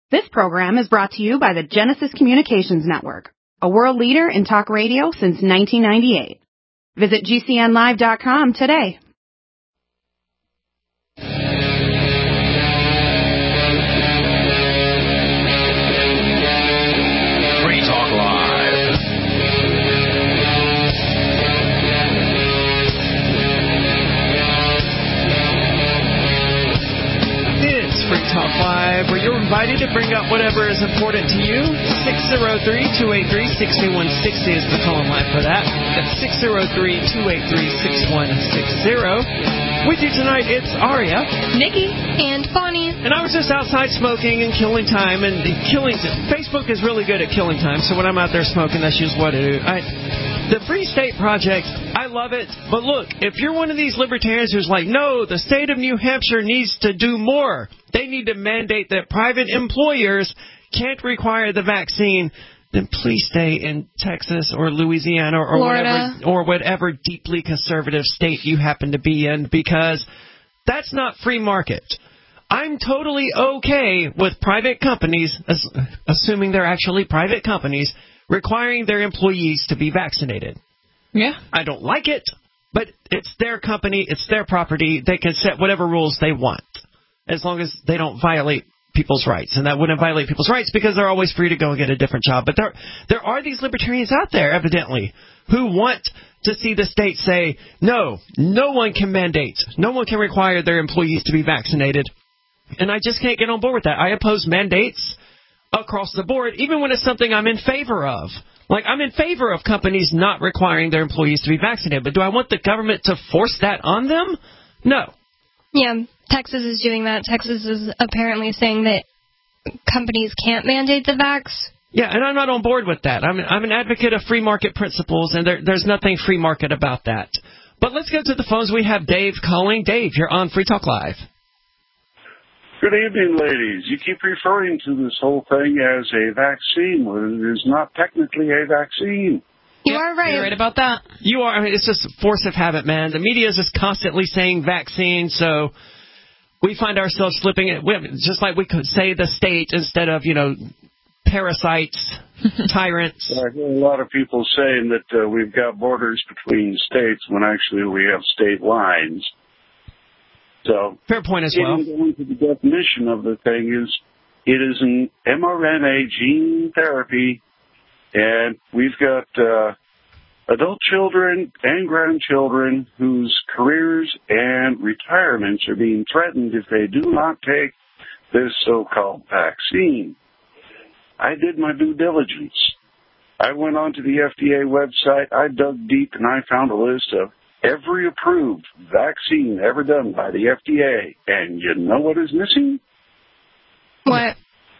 This program is brought to you by the Genesis Communications Network, a world leader in talk radio since 1998. Visit GCNlive.com today. Free Talk Live. It's Free Talk Live, where you're invited to bring up whatever is important to you. 603-283-6160 is the call line for that. That's 603-283-6160. With you tonight, it's Aria, Nikki, and Bonnie. And I was just outside smoking and killing time. And Facebook is really good at killing time, so when I'm out there smoking, that's just what I do. The Free State Project, I love it. But look, if you're one of these libertarians who's like, no, the state of New Hampshire needs to do more. They need to mandate that private employers can't require the vaccine. Then please stay in Texas or Louisiana or whatever deeply conservative state you happen to be in, because that's not free market. I'm totally okay with private companies, assuming they're actually private companies, requiring their employees to be vaccinated. Yeah. I don't like it, but it's their company, it's their property. They can set whatever rules they want, as long as they don't violate people's rights. And that wouldn't violate people's rights because they're always free to go and get a different job. But there are these libertarians out there, evidently, who want to see the state say, no one can mandate, no one can require their employees to be vaccinated. And I just can't get on board with that. I oppose mandates across the board, even when it's something I'm in favor of. Like, I'm in favor of companies not requiring their employees to be vaccinated, but do I want the government to force that on them? No. Yeah, Texas is doing that. Texas is apparently saying that companies can't mandate the vax. Yeah, and I'm not on board with that. I'm an advocate of free market principles, and there's nothing free market about that. But let's go to the phones. We have Dave calling. Dave, you're on Free Talk Live. Good evening, ladies. You keep referring to this whole thing as a vaccine when it is not technically a vaccine. You are right. You're right about that. You are. I mean, it's just force of habit, man. The media is just constantly saying vaccine, so we find ourselves slipping it. Just like we could say the state instead of, parasites, tyrants. I hear a lot of people saying that we've got borders between states when actually we have state lines. So, fair point as well. Getting down to the definition of the thing is, it is an mRNA gene therapy, and we've got adult children and grandchildren whose careers and retirements are being threatened if they do not take this so-called vaccine. I did my due diligence. I went onto the FDA website, I dug deep, and I found a list of every approved vaccine ever done by the FDA. And you know what is missing? What?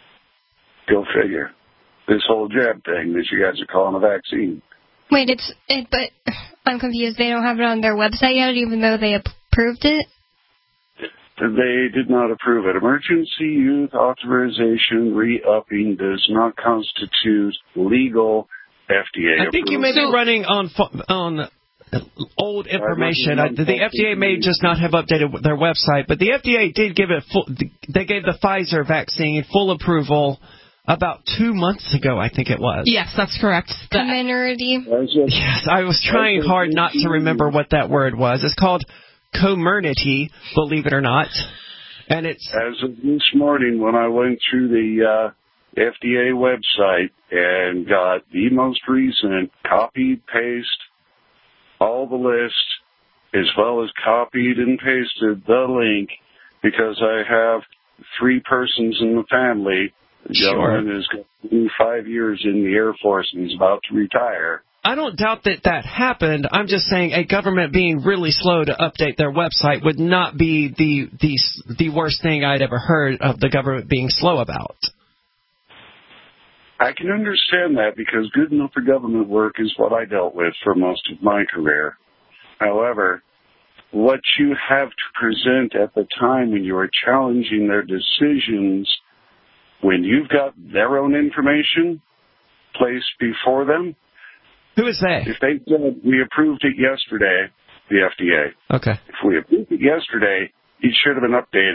Go figure. This whole jab thing that you guys are calling a vaccine. Wait, but I'm confused. They don't have it on their website yet, even though they approved it? They did not approve it. Emergency use authorization re-upping does not constitute legal FDA I think approval. you may be running on old information. The FDA may just not have updated their website, but the FDA did give it they gave the Pfizer vaccine full approval about 2 months ago, I think it was. Yes, that's correct. Comirnaty. Yes, I was trying hard not to remember what that word was. It's called Comirnaty, believe it or not. And it's as of this morning when I went through the FDA website and got the most recent copy, paste, all the list, as well as copied and pasted the link, because I have 3 persons in the family. The gentleman has got 5 years in the Air Force and he's about to retire. I don't doubt that happened. I'm just saying a government being really slow to update their website would not be the worst thing I'd ever heard of the government being slow about. I can understand that because good enough for government work is what I dealt with for most of my career. However, what you have to present at the time when you are challenging their decisions, when you've got their own information placed before them. Who is they? If they said, we approved it yesterday, the FDA. Okay. If we approved it yesterday, it should have been updated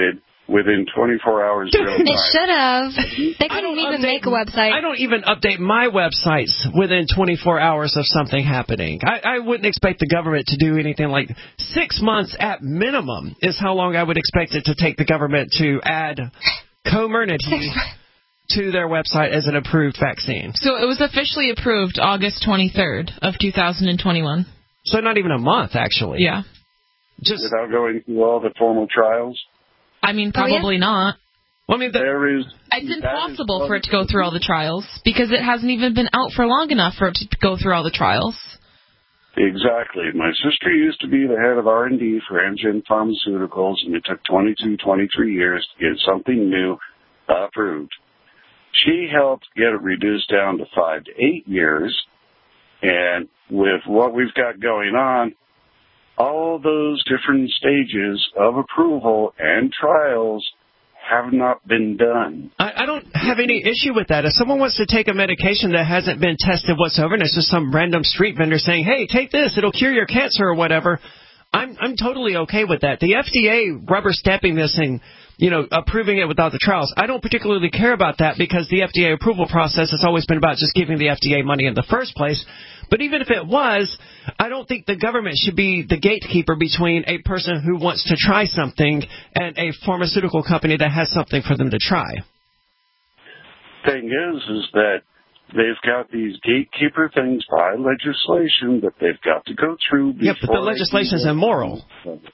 within 24 hours real time. It should have. They couldn't even make a website. I don't even update my websites within 24 hours of something happening. I wouldn't expect the government to do anything like 6 months at minimum is how long I would expect it to take the government to add Comirnaty to their website as an approved vaccine. So it was officially approved August 23rd of 2021. So not even a month, actually. Yeah. Just without going through all the formal trials. I mean, probably not. Well, I mean, There is. It's impossible for it to go through all the trials because it hasn't even been out for long enough for it to go through all the trials. Exactly. My sister used to be the head of R&D for Amgen Pharmaceuticals, and it took 23 years to get something new approved. She helped get it reduced down to 5 to 8 years, and with what we've got going on, all those different stages of approval and trials have not been done. I don't have any issue with that. If someone wants to take a medication that hasn't been tested whatsoever, and it's just some random street vendor saying, hey, take this, it'll cure your cancer or whatever, I'm totally okay with that. The FDA rubber stamping this and, approving it without the trials, I don't particularly care about that because the FDA approval process has always been about just giving the FDA money in the first place. But even if it was, I don't think the government should be the gatekeeper between a person who wants to try something and a pharmaceutical company that has something for them to try. Thing is that they've got these gatekeeper things by legislation that they've got to go through. Yeah, but the legislation is immoral.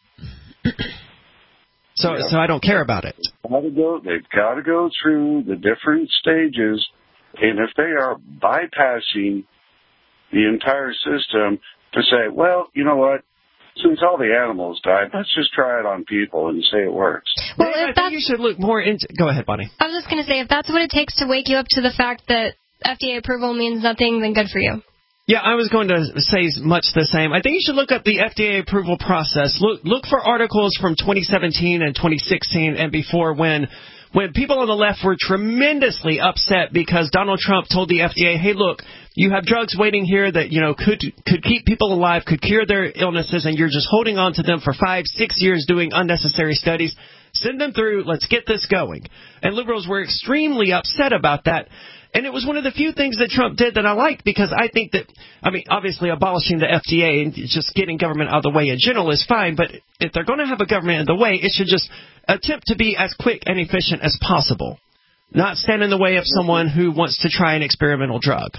So I don't care about it. They've got to go through the different stages, and if they are bypassing the entire system to say, well, you know what, since all the animals died, let's just try it on people and say it works. Well, I think you should look more into... Go ahead, Bonnie. I was just going to say, if that's what it takes to wake you up to the fact that FDA approval means nothing, then good for you. Yeah, I was going to say much the same. I think you should look up the FDA approval process. Look for articles from 2017 and 2016 and before when people on the left were tremendously upset because Donald Trump told the FDA, hey, look, you have drugs waiting here that, could keep people alive, could cure their illnesses, and you're just holding on to them for 5-6 years doing unnecessary studies. Send them through. Let's get this going. And liberals were extremely upset about that. And it was one of the few things that Trump did that I liked because I think that, obviously abolishing the FDA and just getting government out of the way in general is fine, but if they're going to have a government in the way, it should just attempt to be as quick and efficient as possible, not stand in the way of someone who wants to try an experimental drug.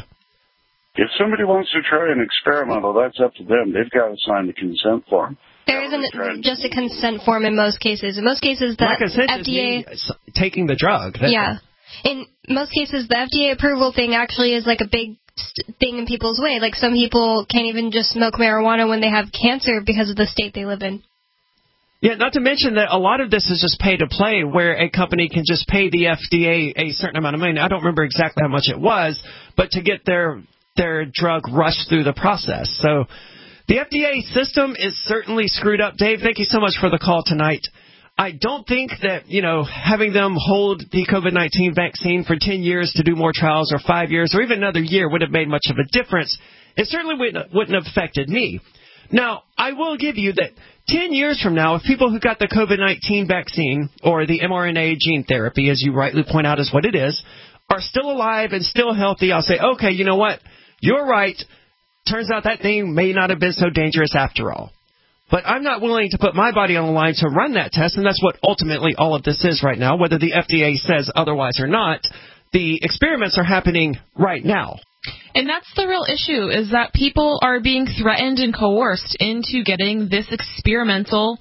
If somebody wants to try an experimental, that's up to them. They've got to sign the consent form. There isn't just a consent form in most cases. In most cases, the FDA... taking the drug. Yeah. In most cases, the FDA approval thing actually is like a big thing in people's way. Like some people can't even just smoke marijuana when they have cancer because of the state they live in. Yeah, not to mention that a lot of this is just pay to play, where a company can just pay the FDA a certain amount of money. I don't remember exactly how much it was, but to get their drug rushed through the process. So the FDA system is certainly screwed up. Dave, thank you so much for the call tonight. I don't think that, having them hold the COVID-19 vaccine for 10 years to do more trials or 5 years or even another year would have made much of a difference. It certainly wouldn't have affected me. Now, I will give you that 10 years from now, if people who got the COVID-19 vaccine or the mRNA gene therapy, as you rightly point out is what it is, are still alive and still healthy, I'll say, okay, you know what? You're right. Turns out that thing may not have been so dangerous after all. But I'm not willing to put my body on the line to run that test, and that's what ultimately all of this is right now, whether the FDA says otherwise or not. The experiments are happening right now. And that's the real issue, is that people are being threatened and coerced into getting this experimental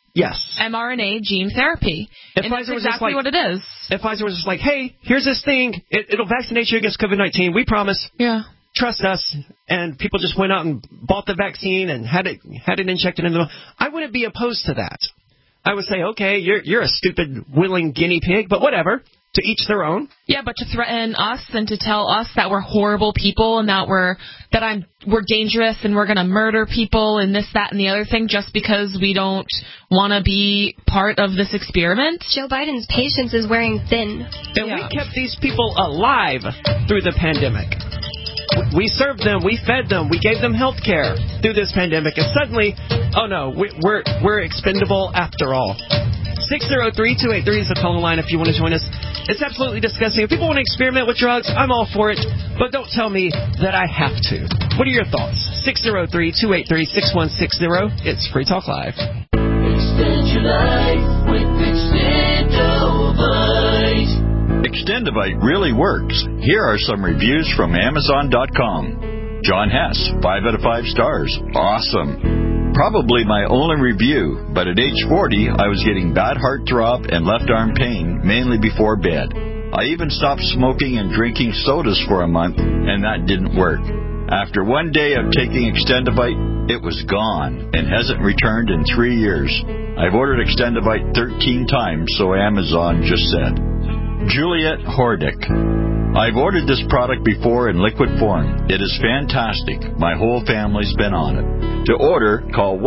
mRNA gene therapy. And that's exactly what it is. If Pfizer was just like, hey, here's this thing, it'll vaccinate you against COVID-19, we promise. Yeah. Trust us, and people just went out and bought the vaccine and had it injected into them, I wouldn't be opposed to that. I would say, okay, you're a stupid, willing guinea pig, but whatever. To each their own. Yeah, but to threaten us and to tell us that we're horrible people and that we're dangerous and we're going to murder people and this, that, and the other thing just because we don't want to be part of this experiment. Joe Biden's patience is wearing thin. And we kept these people alive through the pandemic. We served them, we fed them, we gave them health care through this pandemic, and suddenly, oh no, we're expendable after all. 603-283 is the phone line if you want to join us. It's absolutely disgusting. If people want to experiment with drugs, I'm all for it, but don't tell me that I have to. What are your thoughts? 603-283-6160. It's Free Talk Live. Extend your life with Extendovite. Extendovite really works. Here are some reviews from Amazon.com. John Hess, 5 out of 5 stars. Awesome. Probably my only review, but at age 40, I was getting bad heartthrob and left arm pain, mainly before bed. I even stopped smoking and drinking sodas for a month, and that didn't work. After one day of taking Extendovite, it was gone and hasn't returned in 3 years. I've ordered Extendovite 13 times, so Amazon just said. Juliet Hordick. I've ordered this product before in liquid form. It is fantastic. My whole family's been on it. To order, call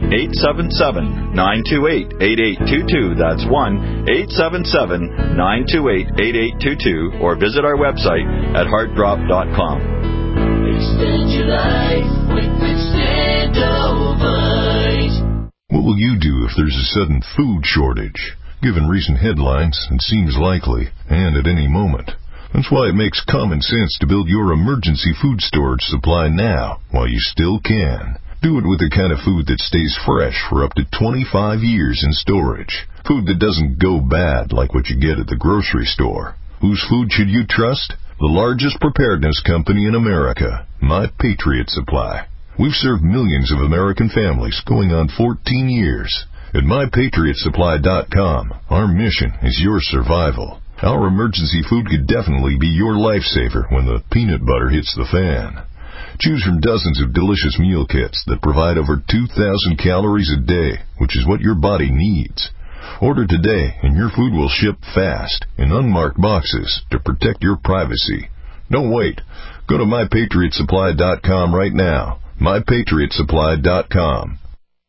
1-877-928-8822. That's 1-877-928-8822. Or visit our website at heartdrop.com. Extend your life with Extendovite. What will you do if there's a sudden food shortage? Given recent headlines, it seems likely, and at any moment. That's why it makes common sense to build your emergency food storage supply now, while you still can. Do it with the kind of food that stays fresh for up to 25 years in storage. Food that doesn't go bad like what you get at the grocery store. Whose food should you trust? The largest preparedness company in America, My Patriot Supply. We've served millions of American families going on 14 years. At MyPatriotSupply.com, our mission is your survival. Our emergency food could definitely be your lifesaver when the peanut butter hits the fan. Choose from dozens of delicious meal kits that provide over 2,000 calories a day, which is what your body needs. Order today and your food will ship fast in unmarked boxes to protect your privacy. Don't wait. Go to MyPatriotSupply.com right now. MyPatriotSupply.com.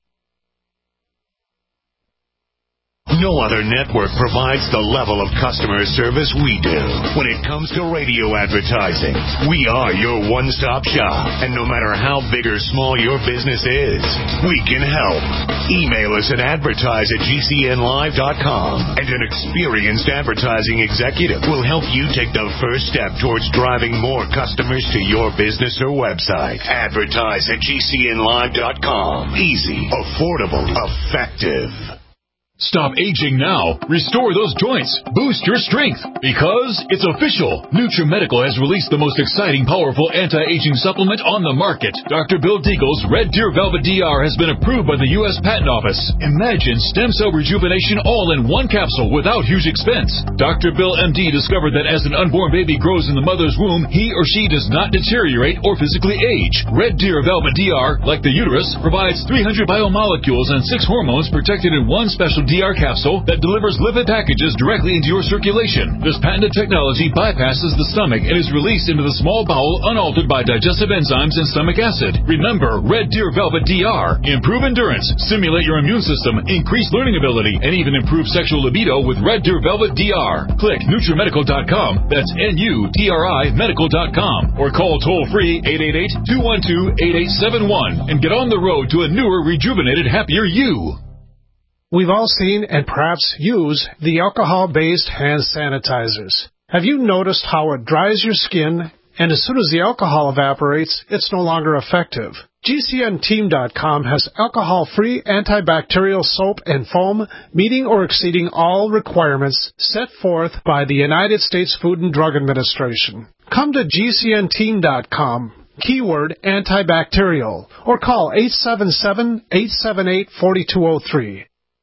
No other network provides the level of customer service we do. When it comes to radio advertising, we are your one-stop shop. And no matter how big or small your business is, we can help. Email us at advertise@gcnlive.com, and an experienced advertising executive will help you take the first step towards driving more customers to your business or website. Advertise@gcnlive.com. Easy, affordable, effective. Stop aging now. Restore those joints. Boost your strength. Because it's official. NutriMedical has released the most exciting, powerful anti-aging supplement on the market. Dr. Bill Deagle's Red Deer Velvet DR has been approved by the U.S. Patent Office. Imagine stem cell rejuvenation all in one capsule without huge expense. Dr. Bill MD discovered that as an unborn baby grows in the mother's womb, he or she does not deteriorate or physically age. Red Deer Velvet DR, like the uterus, provides 300 biomolecules and 6 hormones protected in one special DR capsule that delivers lipid packages directly into your circulation. This patented technology bypasses the stomach and is released into the small bowel unaltered by digestive enzymes and stomach acid. Remember, Red Deer Velvet DR. Improve endurance, stimulate your immune system, increase learning ability, and even improve sexual libido with Red Deer Velvet DR. Click NutriMedical.com, that's NUTRI Medical.com, or call toll-free 888-212-8871 and get on the road to a newer, rejuvenated, happier you. We've all seen and perhaps use the alcohol-based hand sanitizers. Have you noticed how it dries your skin, and as soon as the alcohol evaporates, it's no longer effective? GCNteam.com has alcohol-free antibacterial soap and foam meeting or exceeding all requirements set forth by the United States Food and Drug Administration. Come to GCNteam.com. Keyword antibacterial, or call 877-878-4203.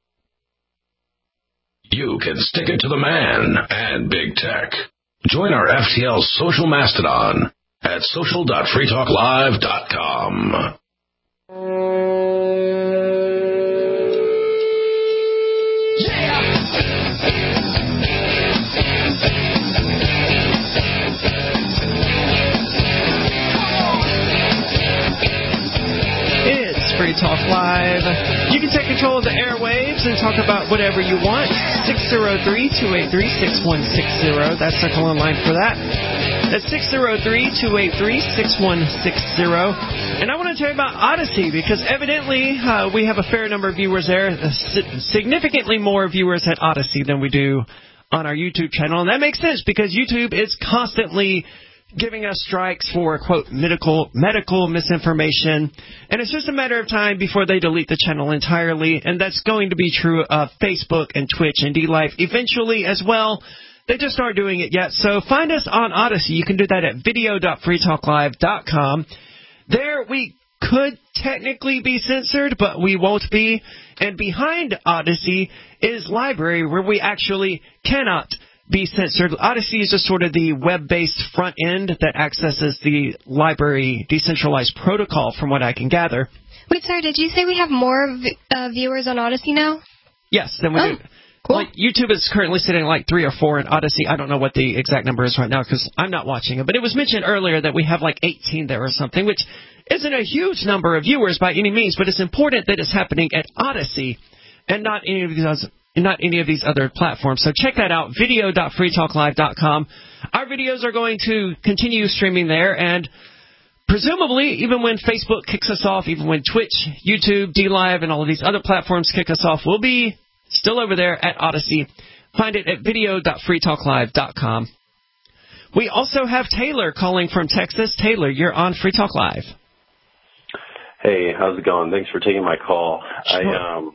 You can stick it to the man and big tech. Join our FTL social mastodon at social.freetalklive.com. It's Free Talk Live. You can take control of the airwaves and talk about whatever you want. 603-283-6160. That's the call line for that. That's 603-283-6160. And I want to tell you about Odyssey, because evidently we have a fair number of viewers there, significantly more viewers at Odyssey than we do on our YouTube channel. And that makes sense, because YouTube is constantly giving us strikes for, quote, medical misinformation. And it's just a matter of time before they delete the channel entirely. And that's going to be true of Facebook and Twitch and DLive eventually as well. They just aren't doing it yet. So find us on Odyssey. You can do that at video.freetalklive.com. There we could technically be censored, but we won't be. And behind Odyssey is Library, where we actually cannot be censored. Odyssey is just sort of the web-based front end that accesses the Library decentralized protocol, from what I can gather. Wait, sorry, did you say we have more viewers on Odyssey now? Yes, than we do. Cool. Like, YouTube is currently sitting at like 3 or 4 in Odyssey. I don't know what the exact number is right now because I'm not watching it. But it was mentioned earlier that we have like 18 there or something, which isn't a huge number of viewers by any means, but it's important that it's happening at Odyssey and not any of these other platforms. So check that out, video.freetalklive.com. Our videos are going to continue streaming there, and presumably, even when Facebook kicks us off, even when Twitch, YouTube, DLive, and all of these other platforms kick us off, we'll be still over there at Odyssey. Find it at video.freetalklive.com. We also have Taylor calling from Texas. Taylor, you're on Free Talk Live. Hey, how's it going? Thanks for taking my call. Sure.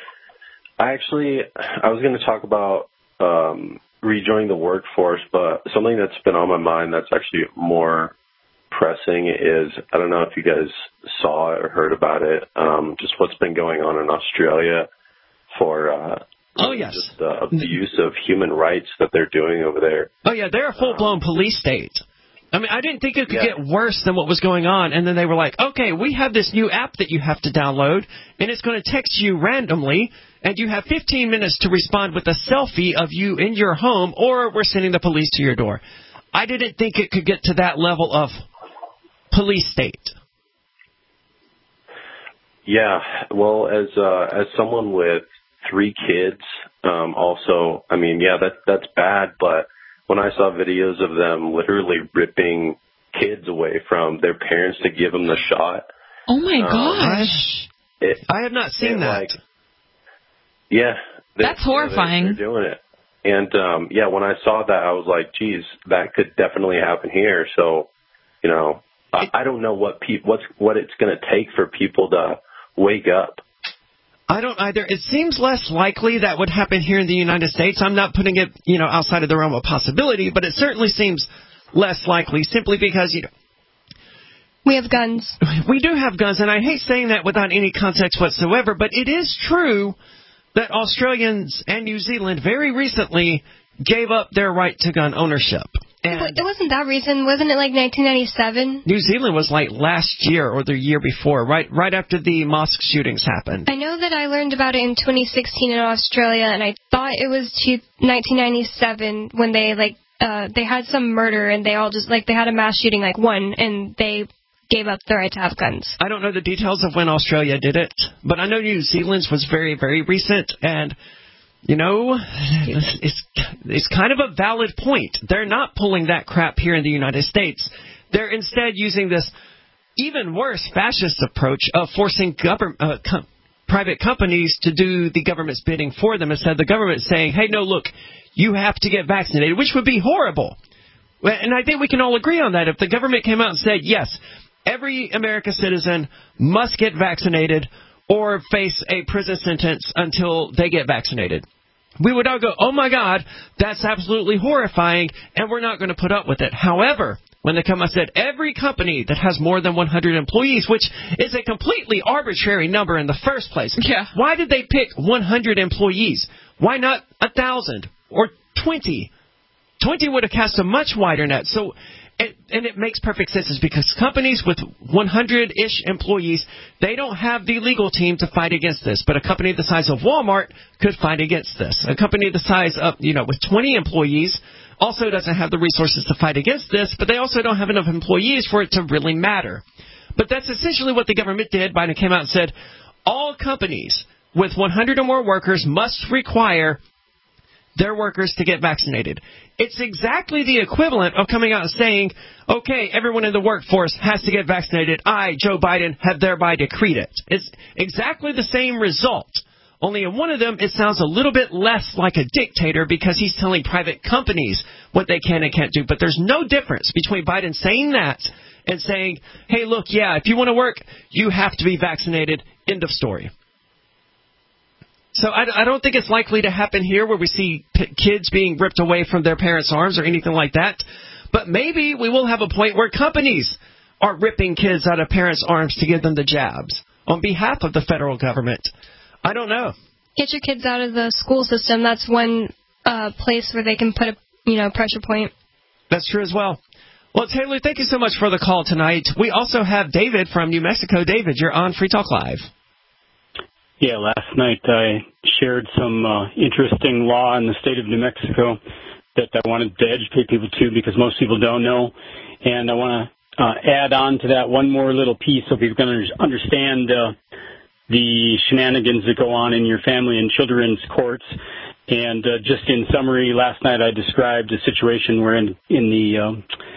I was going to talk about rejoining the workforce, but something that's been on my mind that's actually more pressing is, I don't know if you guys saw it or heard about it, just what's been going on in Australia for just the abuse of human rights that they're doing over there. Oh, yeah, they're a full-blown police state. I mean, I didn't think it could get worse than what was going on, and then they were like, okay, we have this new app that you have to download, and it's going to text you randomly, and you have 15 minutes to respond with a selfie of you in your home, or we're sending the police to your door. I didn't think it could get to that level of police state. Yeah, well, as someone with 3 kids, also, I mean, yeah, that's bad, but when I saw videos of them literally ripping kids away from their parents to give them the shot. Oh my gosh. I have not seen that. That's horrifying. They're doing it. And, when I saw that, I was like, geez, that could definitely happen here. So, you know, I don't know what it's going to take for people to wake up. I don't either. It seems less likely that would happen here in the United States. I'm not putting it, outside of the realm of possibility, but it certainly seems less likely simply because, we have guns. We do have guns, and I hate saying that without any context whatsoever, but it is true that Australians and New Zealand very recently gave up their right to gun ownership. And it wasn't that recent. Wasn't it like 1997? New Zealand was like last year or the year before, right after the mosque shootings happened. I know that I learned about it in 2016 in Australia, and I thought it was 1997 when they had some murder, and they all just, they had a mass shooting, and they gave up the right to have guns. I don't know the details of when Australia did it, but I know New Zealand's was very, very recent, and it's kind of a valid point. They're not pulling that crap here in the United States. They're instead using this even worse fascist approach of forcing private companies to do the government's bidding for them instead of the government saying, hey, no, look, you have to get vaccinated, which would be horrible. And I think we can all agree on that. If the government came out and said, yes, every American citizen must get vaccinated or face a prison sentence until they get vaccinated, we would all go, oh, my God, that's absolutely horrifying, and we're not going to put up with it. However, when they come and said every company that has more than 100 employees, which is a completely arbitrary number in the first place. Yeah. Why did they pick 100 employees? Why not 1,000 or 20? 20 would have cast a much wider net. So, and it makes perfect sense, is because companies with 100-ish employees, they don't have the legal team to fight against this. But a company the size of Walmart could fight against this. A company the size of, with 20 employees also doesn't have the resources to fight against this, but they also don't have enough employees for it to really matter. But that's essentially what the government did. Biden came out and said, all companies with 100 or more workers must require their workers to get vaccinated. It's exactly the equivalent of coming out and saying, okay, everyone in the workforce has to get vaccinated. I, Joe Biden, have thereby decreed it. It's exactly the same result. Only in one of them, it sounds a little bit less like a dictator because he's telling private companies what they can and can't do. But there's no difference between Biden saying that and saying, hey, look, yeah, if you want to work, you have to be vaccinated. End of story. So I don't think it's likely to happen here where we see kids being ripped away from their parents' arms or anything like that. But maybe we will have a point where companies are ripping kids out of parents' arms to give them the jabs on behalf of the federal government. I don't know. Get your kids out of the school system. That's one place where they can put a pressure point. That's true as well. Well, Taylor, thank you so much for the call tonight. We also have David from New Mexico. David, you're on Free Talk Live. Yeah, last night I shared some interesting law in the state of New Mexico that I wanted to educate people to because most people don't know. And I want to add on to that one more little piece so people can understand the shenanigans that go on in your family and children's courts. And just in summary, last night I described a situation where in the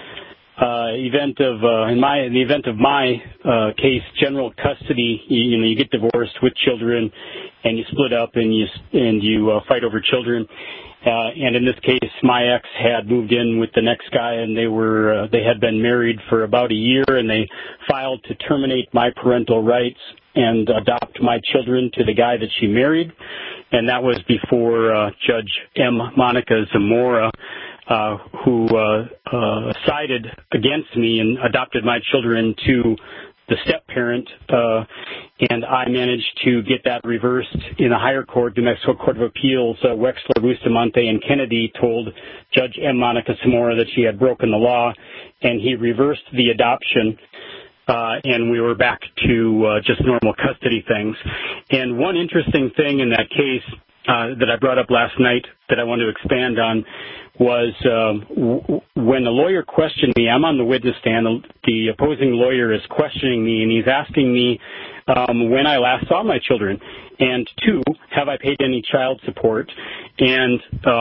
event of my case, general custody, you get divorced with children and you split up and you fight over children. And in this case, my ex had moved in with the next guy, and they had been married for about a year, and they filed to terminate my parental rights and adopt my children to the guy that she married. And that was before Judge M. Monica Zamora, who sided against me and adopted my children to the step-parent, and I managed to get that reversed in the higher court, New Mexico Court of Appeals. Wexler, Bustamante, and Kennedy told Judge M. Monica Zamora that she had broken the law, and he reversed the adoption, and we were back to just normal custody things. And one interesting thing in that case that I brought up last night that I want to expand on was when the lawyer questioned me. I'm on the witness stand. The opposing lawyer is questioning me, and he's asking me when I last saw my children, and 2, have I paid any child support? And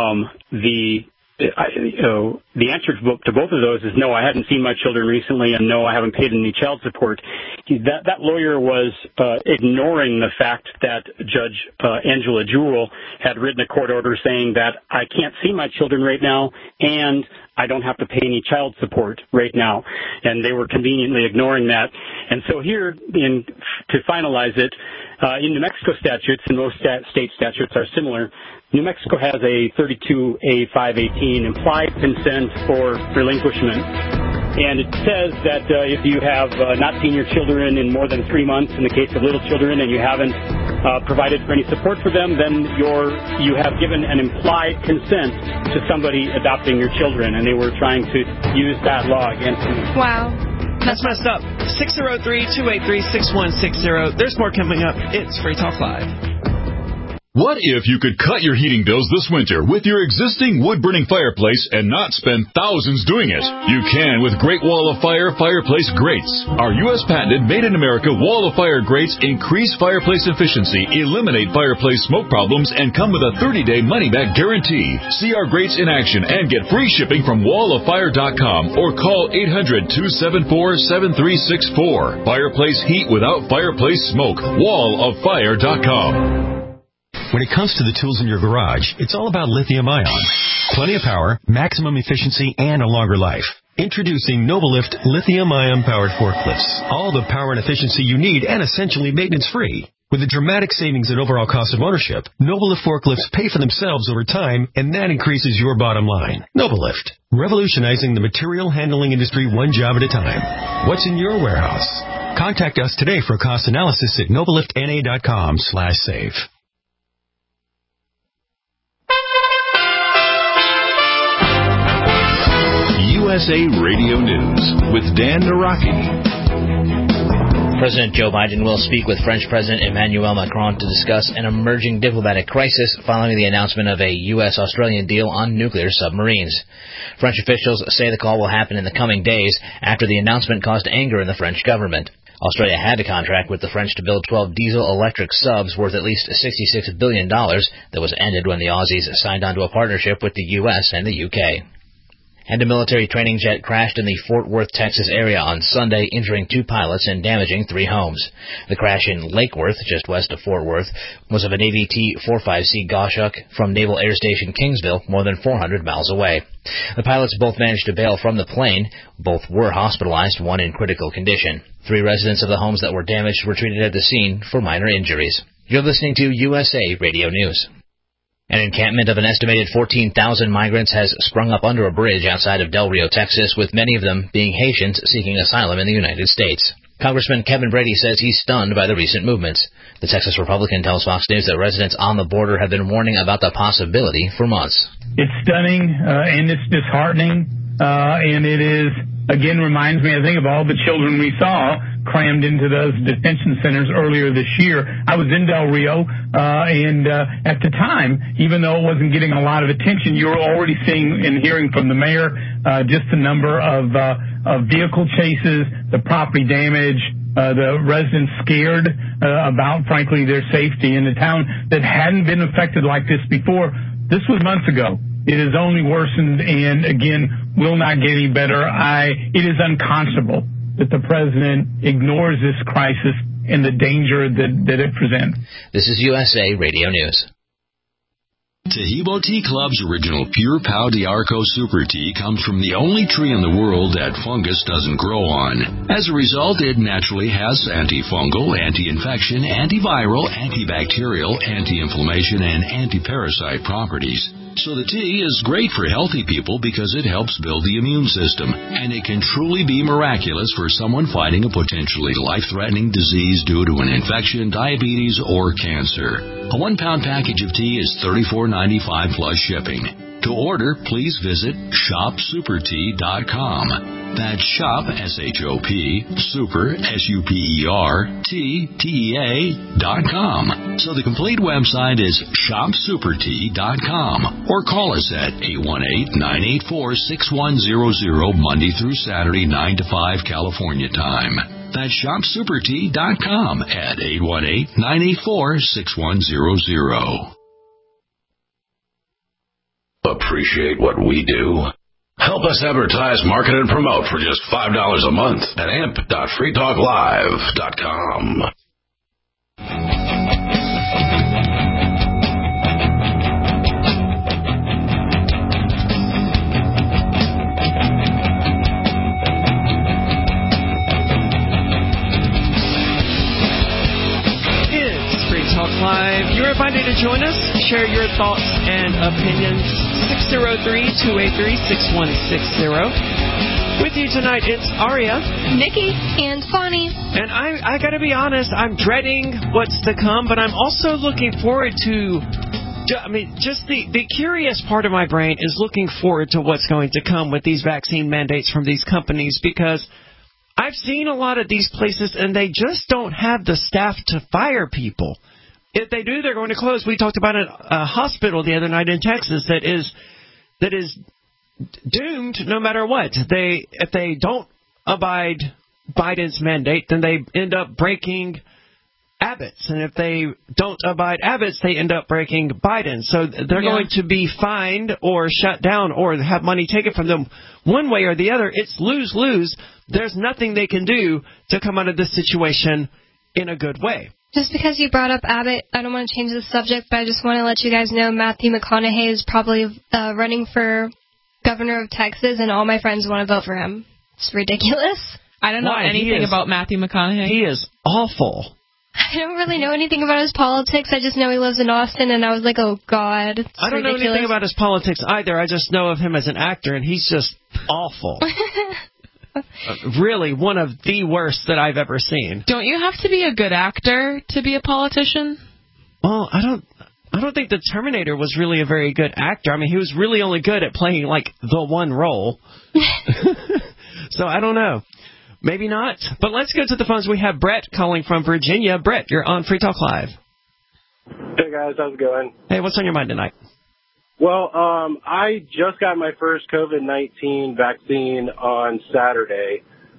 the answer to both of those is no, I haven't seen my children recently, and no, I haven't paid any child support. That lawyer was ignoring the fact that Judge Angela Jewell had written a court order saying that I can't see my children right now, and I don't have to pay any child support right now. And they were conveniently ignoring that. And so here, to finalize it, in New Mexico statutes, and most state statutes are similar, New Mexico has a 32A518, implied consent for relinquishment. And it says that if you have not seen your children in more than 3 months, in the case of little children, and you haven't provided for any support for them, then you have given an implied consent to somebody adopting your children, and they were trying to use that law against me. Wow. That's messed up. 603-283-6160. There's more coming up. It's Free Talk Live. What if you could cut your heating bills this winter with your existing wood-burning fireplace and not spend thousands doing it? You can with Great Wall of Fire fireplace grates. Our U.S. patented made-in-America Wall of Fire grates increase fireplace efficiency, eliminate fireplace smoke problems, and come with a 30-day money-back guarantee. See our grates in action and get free shipping from walloffire.com or call 800-274-7364. Fireplace heat without fireplace smoke. walloffire.com. When it comes to the tools in your garage, it's all about lithium-ion. Plenty of power, maximum efficiency, and a longer life. Introducing Novalift lithium-ion powered forklifts. All the power and efficiency you need and essentially maintenance-free. With a dramatic savings in overall cost of ownership, Novalift forklifts pay for themselves over time, and that increases your bottom line. Novalift, revolutionizing the material handling industry one job at a time. What's in your warehouse? Contact us today for a cost analysis at novaliftna.com/save. USA Radio News with Dan Naraki. President Joe Biden will speak with French President Emmanuel Macron to discuss an emerging diplomatic crisis following the announcement of a U.S.-Australian deal on nuclear submarines. French officials say the call will happen in the coming days after the announcement caused anger in the French government. Australia had a contract with the French to build 12 diesel-electric subs worth at least $66 billion that was ended when the Aussies signed onto a partnership with the U.S. and the U.K. And a military training jet crashed in the Fort Worth, Texas area on Sunday, injuring 2 pilots and damaging 3 homes. The crash in Lake Worth, just west of Fort Worth, was of a Navy T-45C Goshawk from Naval Air Station Kingsville, more than 400 miles away. The pilots both managed to bail from the plane. Both were hospitalized, one in critical condition. 3 residents of the homes that were damaged were treated at the scene for minor injuries. You're listening to USA Radio News. An encampment of an estimated 14,000 migrants has sprung up under a bridge outside of Del Rio, Texas, with many of them being Haitians seeking asylum in the United States. Congressman Kevin Brady says he's stunned by the recent movements. The Texas Republican tells Fox News that residents on the border have been warning about the possibility for months. It's stunning and it's disheartening, and it is, again, reminds me, I think, of all the children we saw crammed into those detention centers earlier this year. I was in Del Rio, and at the time, even though it wasn't getting a lot of attention, you were already seeing and hearing from the mayor just the number of vehicle chases, the property damage, the residents scared about, frankly, their safety in a town that hadn't been affected like this before. This was months ago. It has only worsened and, again, will not get any better. It is unconscionable that the president ignores this crisis and the danger that it presents. This is USA Radio News. Tahibo Tea Club's original Pure Pau d'Arco Super Tea comes from the only tree in the world that fungus doesn't grow on. As a result, it naturally has antifungal, anti-infection, antiviral, antibacterial, anti-inflammation, and anti-parasite properties. So the tea is great for healthy people because it helps build the immune system, and it can truly be miraculous for someone fighting a potentially life-threatening disease due to an infection, diabetes, or cancer. A 1-pound package of tea is $34.95 plus shipping. To order, please visit shopsupertea.com. That's shop, S-H-O-P, super, S-U-P-E-R, T-T-E-A.com. So the complete website is shopsupertea.com. Or call us at 818-984-6100, Monday through Saturday, 9 to 5 California time. That's shopsupertea.com at 818-984-6100. Appreciate what we do? Help us advertise, market, and promote for just $5 a month at amp.freetalklive.com. It's Free Talk Live. You're invited to join us. Share your thoughts and opinions. 603-283-6160. With you tonight, it's Aria, Nikki, and Bonnie. And I gotta be honest, I'm dreading what's to come, but I'm also looking forward to, just the curious part of my brain is looking forward to what's going to come with these vaccine mandates from these companies, because I've seen a lot of these places and they just don't have the staff to fire people. If they do, they're going to close. We talked about a hospital the other night in Texas that is doomed no matter what. If they don't abide Biden's mandate, then they end up breaking Abbott's. And if they don't abide Abbott's, they end up breaking Biden's. So they're going to be fined or shut down or have money taken from them one way or the other. It's lose-lose. There's nothing they can do to come out of this situation in a good way. Just because you brought up Abbott, I don't want to change the subject, but I just want to let you guys know Matthew McConaughey is probably running for governor of Texas, and all my friends want to vote for him. It's ridiculous. I don't know anything about Matthew McConaughey. He is awful. I don't really know anything about his politics. I just know he lives in Austin, and I was like, oh, God. I don't know anything about his politics either. I just know of him as an actor, and he's just awful. Really, one of the worst that I've ever seen. Don't you have to be a good actor to be a politician? Well, I don't think the Terminator was really a very good actor. I mean, he was really only good at playing, like, the one role. So I don't know. Maybe not. But let's go to the phones. We have Brett calling from Virginia. Brett, you're on Free Talk Live. Hey, guys. How's it going? Hey, what's on your mind tonight? Well, I just got my first COVID-19 vaccine on Saturday.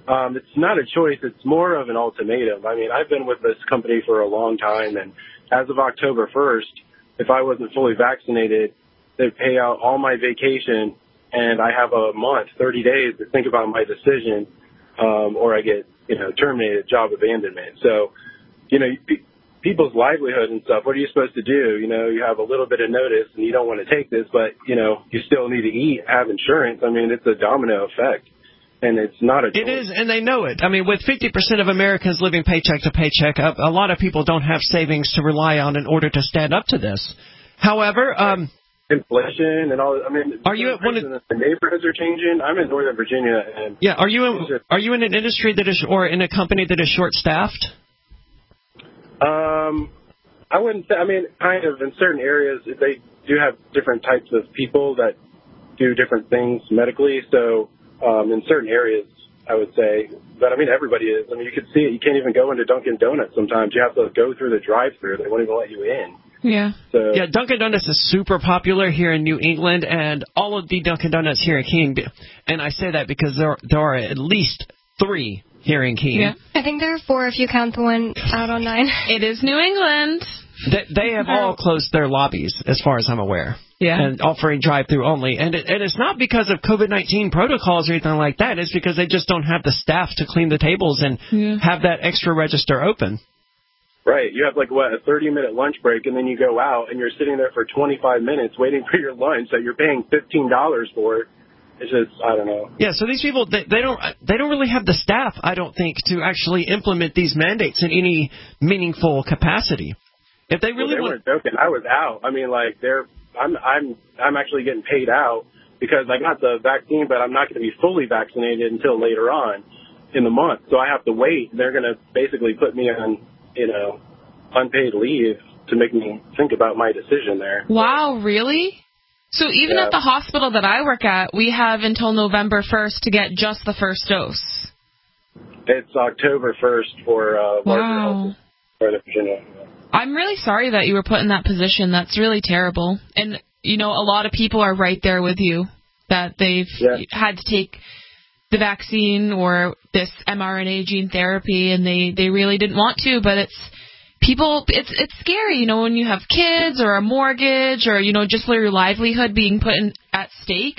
It's not a choice. It's more of an ultimatum. I mean, I've been with this company for a long time, and as of October 1st, if I wasn't fully vaccinated, they'd pay out all my vacation, and I have a month, 30 days to think about my decision, or I get, terminated, job abandonment. So, people's livelihood and stuff, what are you supposed to do? You have a little bit of notice and you don't want to take this, but, you still need to eat, have insurance. I mean, it's a domino effect. And it's not a choice. It is, and they know it. I mean, with 50% of Americans living paycheck to paycheck, a lot of people don't have savings to rely on in order to stand up to this. However, inflation and all. I mean, are you at one of the neighborhoods are changing? I'm in Northern Virginia, and are you in an industry that is, or in a company that is short-staffed? I wouldn't say. I mean, kind of in certain areas, they do have different types of people that do different things medically. So. In certain areas, I would say. But, I mean, everybody is. I mean, you can see it. You can't even go into Dunkin' Donuts sometimes. You have to go through the drive-thru. They won't even let you in. Yeah. So, yeah, Dunkin' Donuts is super popular here in New England, and all of the Dunkin' Donuts here in Keene, and I say that because there are at least 3 here in Keene. Yeah. I think there are 4 if you count the one out on 9. It is New England. They have all closed their lobbies, as far as I'm aware. Yeah. And offering drive-through only. And it's not because of COVID-19 protocols or anything like that. It's because they just don't have the staff to clean the tables and have that extra register open. Right. You have, a 30-minute lunch break, and then you go out, and you're sitting there for 25 minutes waiting for your lunch that you're paying $15 for. It's just, I don't know. Yeah, so these people, they don't really have the staff, I don't think, to actually implement these mandates in any meaningful capacity. If they really weren't joking. I was out. I mean, I'm actually getting paid out because I got the vaccine, but I'm not going to be fully vaccinated until later on in the month. So I have to wait. They're going to basically put me on, unpaid leave to make me think about my decision there. Wow, really? So even at the hospital that I work at, we have until November 1st to get just the first dose. It's October 1st for larger Northern Virginia. I'm really sorry that you were put in that position. That's really terrible. And, a lot of people are right there with you, that they've had to take the vaccine or this mRNA gene therapy, and they really didn't want to, but it's scary, when you have kids or a mortgage or, just your livelihood being put at stake.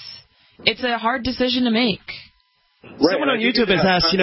It's a hard decision to make. Right. Someone on YouTube has asked,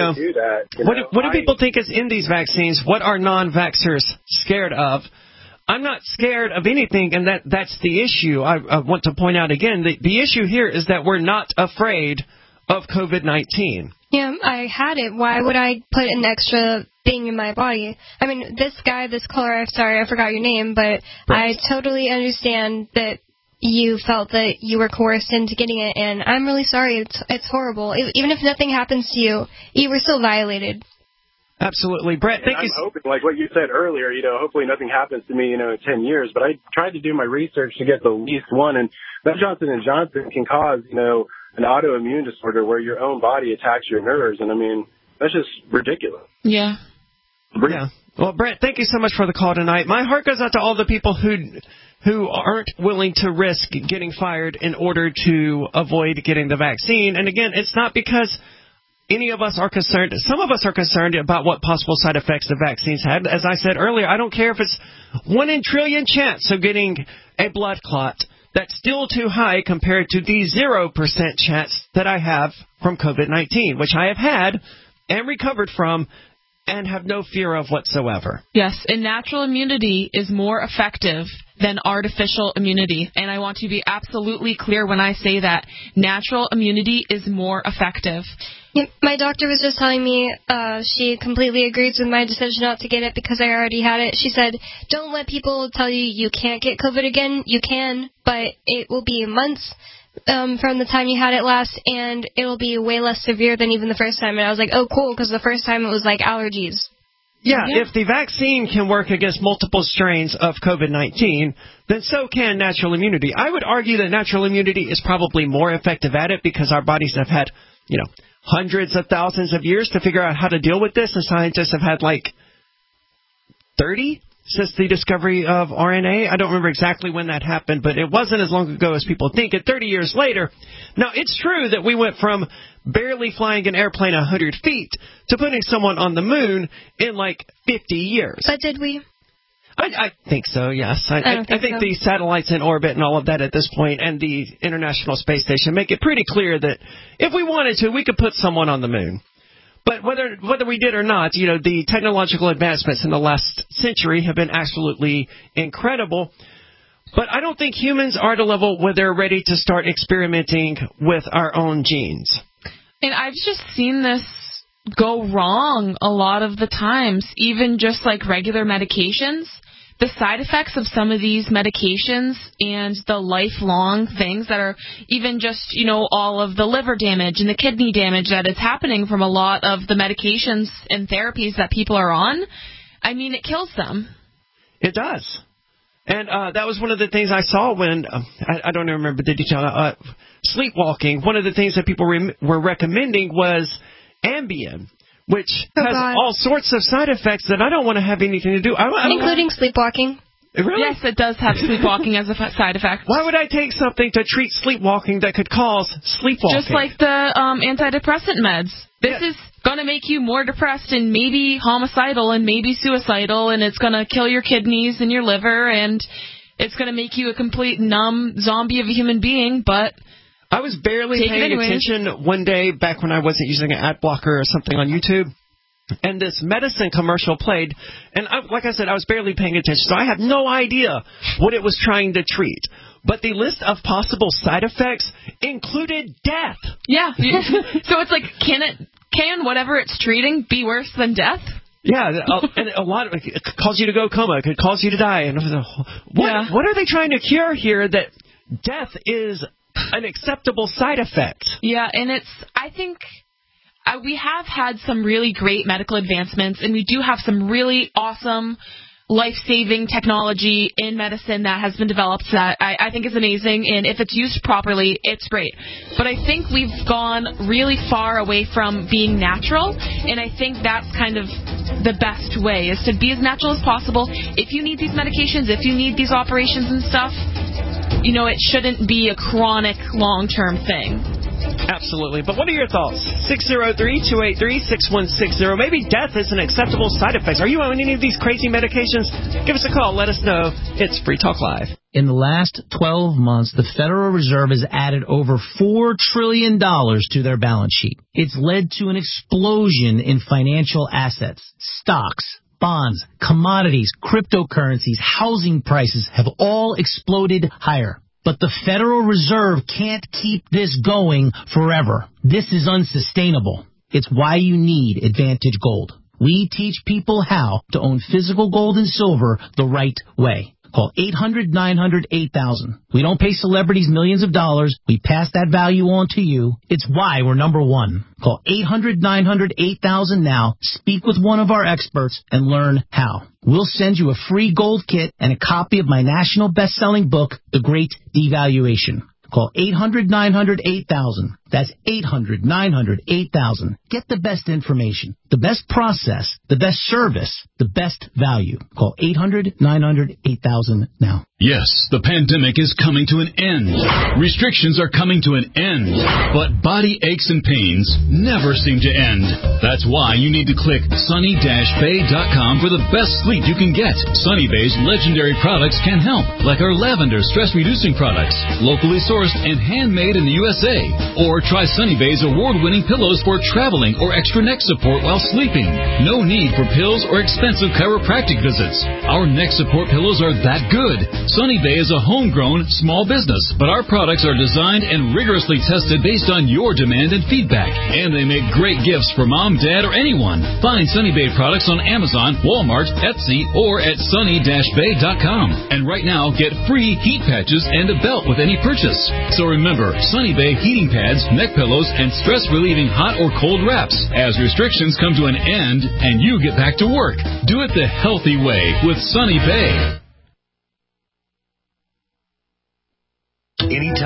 what do people think is in these vaccines? What are non-vaxxers scared of? I'm not scared of anything, and that's the issue. I want to point out again, the issue here is that we're not afraid of COVID-19. Yeah, I had it. Why would I put an extra thing in my body? I mean, this caller, sorry, I forgot your name, but I totally understand that you felt that you were coerced into getting it, and I'm really sorry. It's horrible. Even if nothing happens to you, you were still violated. Absolutely. Brett, thank you. I'm hoping, like what you said earlier, hopefully nothing happens to me, in 10 years. But I tried to do my research to get the least one, and that Johnson & Johnson can cause, an autoimmune disorder where your own body attacks your nerves. And, I mean, that's just ridiculous. Yeah. Yeah. Well, Brett, thank you so much for the call tonight. My heart goes out to all the people who aren't willing to risk getting fired in order to avoid getting the vaccine. And, again, it's not because any of us are concerned. Some of us are concerned about what possible side effects the vaccines had. As I said earlier, I don't care if it's 1 in a trillion chance of getting a blood clot. That's still too high compared to the 0% chance that I have from COVID-19, which I have had and recovered from and have no fear of whatsoever. Yes, and natural immunity is more effective than artificial immunity. And I want to be absolutely clear when I say that. Natural immunity is more effective. Yeah, my doctor was just telling me she completely agrees with my decision not to get it because I already had it. She said, don't let people tell you can't get COVID again. You can, but it will be months from the time you had it last, and it'll be way less severe than even the first time. And I was like, oh, cool, because the first time it was like allergies. Yeah, if the vaccine can work against multiple strains of COVID-19, then so can natural immunity. I would argue that natural immunity is probably more effective at it because our bodies have had, hundreds of thousands of years to figure out how to deal with this, and scientists have had 30, since the discovery of RNA. I don't remember exactly when that happened, but it wasn't as long ago as people think. And 30 years later, now it's true that we went from barely flying an airplane 100 feet to putting someone on the moon in like 50 years. But did we? I think so, yes. I think so. The satellites in orbit and all of that at this point and the International Space Station make it pretty clear that if we wanted to, we could put someone on the moon. But whether we did or not, the technological advancements in the last century have been absolutely incredible. But I don't think humans are at a level where they're ready to start experimenting with our own genes. And I've just seen this go wrong a lot of the times, even just like regular medications. The side effects of some of these medications and the lifelong things that are even just, all of the liver damage and the kidney damage that is happening from a lot of the medications and therapies that people are on, I mean, it kills them. It does. And that was one of the things I saw when, I don't remember the detail, sleepwalking. One of the things that people were recommending was Ambien, which has all sorts of side effects that I don't want to have anything to do. Including sleepwalking. Really? Yes, it does have sleepwalking as a side effect. Why would I take something to treat sleepwalking that could cause sleepwalking? Just like the antidepressant meds. This is going to make you more depressed and maybe homicidal and maybe suicidal, and it's going to kill your kidneys and your liver, and it's going to make you a complete numb zombie of a human being, but... I was barely paying attention one day back when I wasn't using an ad blocker or something on YouTube, and this medicine commercial played, and like I said, I was barely paying attention, so I had no idea what it was trying to treat. But the list of possible side effects included death. Yeah. So it's like, can whatever it's treating be worse than death? Yeah, and a lot of it could cause you to go coma, it could cause you to die. And what are they trying to cure here that death is an acceptable side effect? Yeah, and I think we have had some really great medical advancements, and we do have some really awesome life-saving technology in medicine that has been developed that I think is amazing, and if it's used properly, it's great. But I think we've gone really far away from being natural, and I think that's kind of the best way, is to be as natural as possible. If you need these medications, if you need these operations and stuff, it shouldn't be a chronic, long-term thing. Absolutely. But what are your thoughts? 603-283-6160. Maybe death is an acceptable side effect. Are you on any of these crazy medications? Give us a call. Let us know. It's Free Talk Live. In the last 12 months, the Federal Reserve has added over $4 trillion to their balance sheet. It's led to an explosion in financial assets, stocks, bonds, commodities, cryptocurrencies, housing prices have all exploded higher. But the Federal Reserve can't keep this going forever. This is unsustainable. It's why you need Advantage Gold. We teach people how to own physical gold and silver the right way. Call 800-900-8000. We don't pay celebrities millions of dollars. We pass that value on to you. It's why we're number one. Call 800-900-8000 now. Speak with one of our experts and learn how. We'll send you a free gold kit and a copy of my national best-selling book, The Great Devaluation. Call 800-900-8000. That's 800-900-8000. Get the best information, the best process, the best service, the best value. Call 800-900-8000 now. Yes, the pandemic is coming to an end. Restrictions are coming to an end. But body aches and pains never seem to end. That's why you need to click sunny-bay.com for the best sleep you can get. Sunny Bay's legendary products can help, like our lavender stress-reducing products, locally sourced and handmade in the USA. Or try Sunny Bay's award-winning pillows for traveling or extra neck support while sleeping. No need for pills or expensive chiropractic visits. Our neck support pillows are that good. Sunny Bay is a homegrown small business, but our products are designed and rigorously tested based on your demand and feedback. And they make great gifts for mom, dad, or anyone. Find Sunny Bay products on Amazon, Walmart, Etsy, or at sunny-bay.com. And right now, get free heat patches and a belt with any purchase. So remember, Sunny Bay heating pads, neck pillows, and stress-relieving hot or cold wraps. As restrictions come to an end and you get back to work, do it the healthy way with Sunny Bay. Anytime,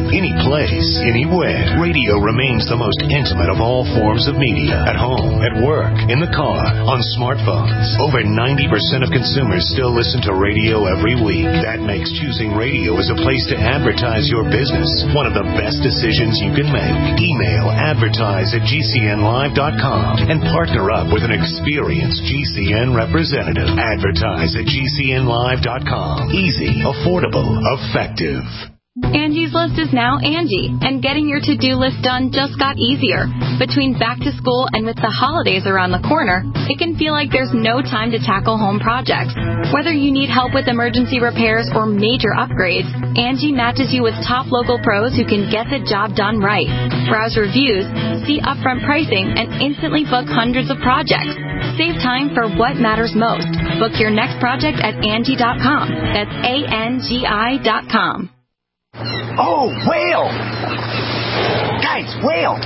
any place, anywhere. Radio remains the most intimate of all forms of media. At home, at work, in the car, on smartphones. Over 90% of consumers still listen to radio every week. That makes choosing radio as a place to advertise your business one of the best decisions you can make. Email advertise@gcnlive.com and partner up with an experienced GCN representative. Advertise at GCNlive.com. Easy, affordable, effective. Angie's List is now Angie, and getting your to-do list done just got easier. Between back to school and with the holidays around the corner, it can feel like there's no time to tackle home projects. Whether you need help with emergency repairs or major upgrades, Angie matches you with top local pros who can get the job done right. Browse reviews, see upfront pricing, and instantly book hundreds of projects. Save time for what matters most. Book your next project at Angie.com. That's ANGI.com. Oh, whale! Guys, whale!